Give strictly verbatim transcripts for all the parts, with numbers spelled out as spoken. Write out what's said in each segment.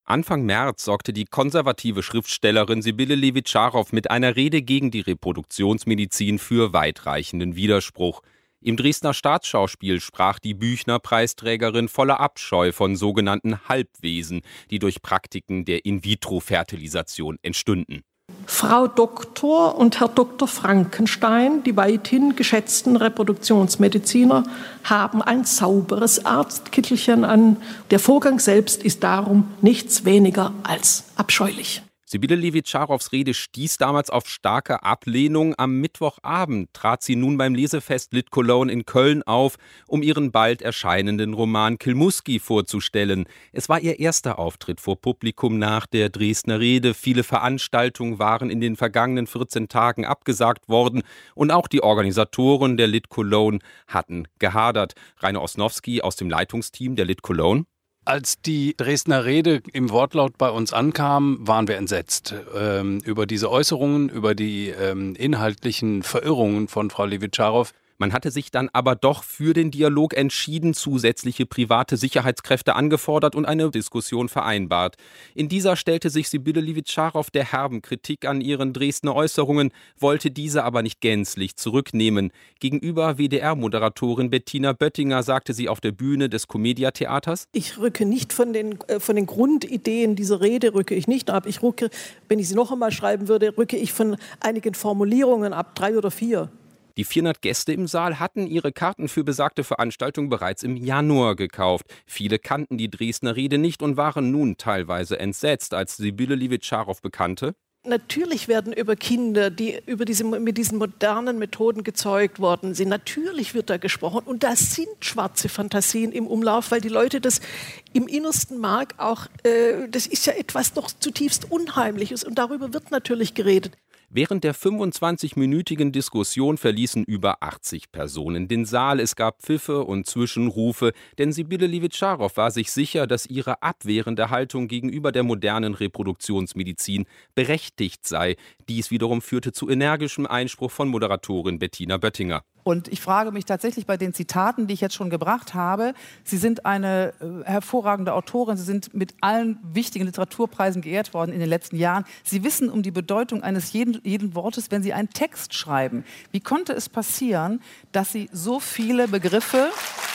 Anfang März sorgte die konservative Schriftstellerin Sibylle Levitscharow mit einer Rede gegen die Reproduktionsmedizin für weitreichenden Widerspruch. Im Dresdner Staatsschauspiel sprach die Büchner-Preisträgerin voller Abscheu von sogenannten Halbwesen, die durch Praktiken der In-vitro-Fertilisation entstünden. Frau Doktor und Herr Doktor Frankenstein, die weithin geschätzten Reproduktionsmediziner, haben ein sauberes Arztkittelchen an. Der Vorgang selbst ist darum nichts weniger als abscheulich. Sibylle Levitscharows Rede stieß damals auf starke Ablehnung. Am Mittwochabend trat sie nun beim Lesefest Lit Cologne in Köln auf, um ihren bald erscheinenden Roman Kill Musky vorzustellen. Es war ihr erster Auftritt vor Publikum nach der Dresdner Rede. Viele Veranstaltungen waren in den vergangenen vierzehn Tagen abgesagt worden und auch die Organisatoren der Lit Cologne hatten gehadert. Rainer Osnowski aus dem Leitungsteam der Lit Cologne. Als die Dresdner Rede im Wortlaut bei uns ankam, waren wir entsetzt ähm, über diese Äußerungen, über die ähm, inhaltlichen Verirrungen von Frau Levitscharow. Man hatte sich dann aber doch für den Dialog entschieden, zusätzliche private Sicherheitskräfte angefordert und eine Diskussion vereinbart. In dieser stellte sich Sibylle Levitscharow der herben Kritik an ihren Dresdner Äußerungen, wollte diese aber nicht gänzlich zurücknehmen. Gegenüber W D R-Moderatorin Bettina Böttinger sagte sie auf der Bühne des Commedia-Theaters: Ich rücke nicht von den, äh, von den Grundideen dieser Rede, rücke ich nicht ab. Ich rücke, wenn ich sie noch einmal schreiben würde, rücke ich von einigen Formulierungen ab, drei oder vier. Die vierhundert Gäste im Saal hatten ihre Karten für besagte Veranstaltung bereits im Januar gekauft. Viele kannten die Dresdner Rede nicht und waren nun teilweise entsetzt, als Sibylle Levitscharow bekannte: Natürlich werden über Kinder, die über diese, mit diesen modernen Methoden gezeugt worden sind, natürlich wird da gesprochen. Und da sind schwarze Fantasien im Umlauf, weil die Leute das im Innersten mag auch, äh, das ist ja etwas noch zutiefst Unheimliches und darüber wird natürlich geredet. Während der fünfundzwanzigminütigen Diskussion verließen über achtzig Personen den Saal. Es gab Pfiffe und Zwischenrufe, denn Sibylle Levitscharow war sich sicher, dass ihre abwehrende Haltung gegenüber der modernen Reproduktionsmedizin berechtigt sei. Dies wiederum führte zu energischem Einspruch von Moderatorin Bettina Böttinger. Und ich frage mich tatsächlich bei den Zitaten, die ich jetzt schon gebracht habe, Sie sind eine äh, hervorragende Autorin, Sie sind mit allen wichtigen Literaturpreisen geehrt worden in den letzten Jahren. Sie wissen um die Bedeutung eines jeden, jeden Wortes, wenn Sie einen Text schreiben. Wie konnte es passieren, dass Sie so viele Begriffe,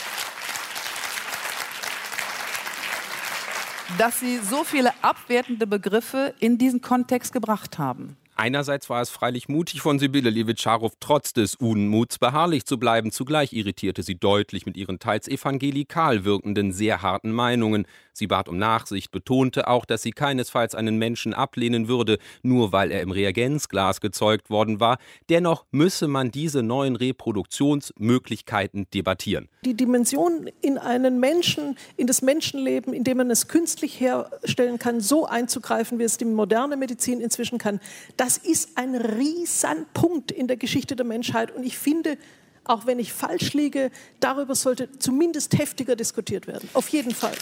dass Sie so viele abwertende Begriffe in diesen Kontext gebracht haben? Einerseits war es freilich mutig von Sibylle Levitscharow, trotz des Unmuts beharrlich zu bleiben. Zugleich irritierte sie deutlich mit ihren teils evangelikal wirkenden, sehr harten Meinungen. Sie bat um Nachsicht, betonte auch, dass sie keinesfalls einen Menschen ablehnen würde, nur weil er im Reagenzglas gezeugt worden war. Dennoch müsse man diese neuen Reproduktionsmöglichkeiten debattieren. Die Dimension in einen Menschen, in das Menschenleben, in dem man es künstlich herstellen kann, so einzugreifen, wie es die moderne Medizin inzwischen kann, das ist ein Riesenpunkt in der Geschichte der Menschheit. Und ich finde, auch wenn ich falsch liege, darüber sollte zumindest heftiger diskutiert werden. Auf jeden Fall.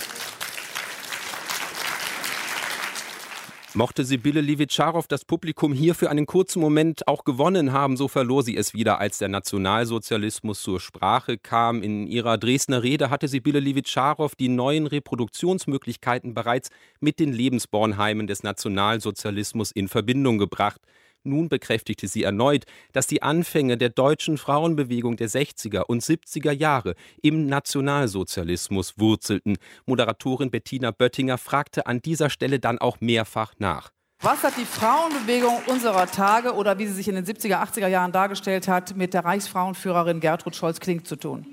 Mochte Sibylle Levitscharow das Publikum hier für einen kurzen Moment auch gewonnen haben, so verlor sie es wieder, als der Nationalsozialismus zur Sprache kam. In ihrer Dresdner Rede hatte Sibylle Levitscharow die neuen Reproduktionsmöglichkeiten bereits mit den Lebensbornheimen des Nationalsozialismus in Verbindung gebracht. Nun bekräftigte sie erneut, dass die Anfänge der deutschen Frauenbewegung der sechziger und siebziger Jahre im Nationalsozialismus wurzelten. Moderatorin Bettina Böttinger fragte an dieser Stelle dann auch mehrfach nach. Was hat die Frauenbewegung unserer Tage oder wie sie sich in den siebziger, achtziger Jahren dargestellt hat, mit der Reichsfrauenführerin Gertrud Scholz-Klink zu tun?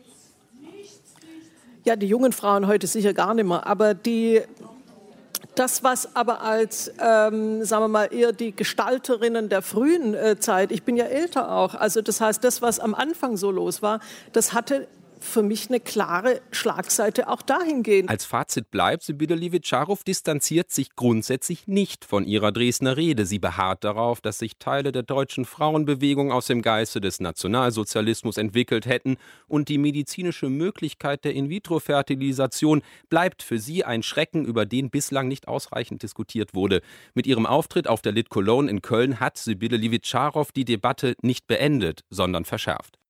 Ja, die jungen Frauen heute sicher gar nicht mehr, aber die... Das, was aber als, ähm, sagen wir mal, eher die Gestalterinnen der frühen äh, Zeit, ich bin ja älter auch, also das heißt, das, was am Anfang so los war, das hatte für mich eine klare Schlagseite auch dahingehend. Als Fazit bleibt, Sibylle Levitscharow distanziert sich grundsätzlich nicht von ihrer Dresdner Rede. Sie beharrt darauf, dass sich Teile der deutschen Frauenbewegung aus dem Geiste des Nationalsozialismus entwickelt hätten und die medizinische Möglichkeit der In-vitro-Fertilisation bleibt für sie ein Schrecken, über den bislang nicht ausreichend diskutiert wurde. Mit ihrem Auftritt auf der Lit Cologne in Köln hat Sibylle Levitscharow die Debatte nicht beendet, sondern verschärft.